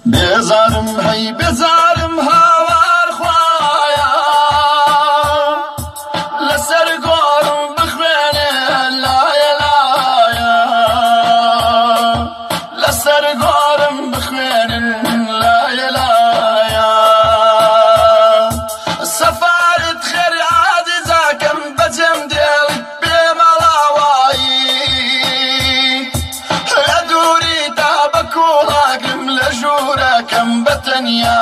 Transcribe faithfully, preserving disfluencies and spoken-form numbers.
بێزارم هەی بێزارم هاوار خوایە لەسەر گۆڕم بخوێنێ لایە لایە لەسەر گۆڕم بخوێنن لایە لایە سەفارت خێری عازیزاکەم بەجێم دێڵی بێمەڵاوایی لە دووری تا بە کوڵاکم لە ژوورەکەم بەتەنیا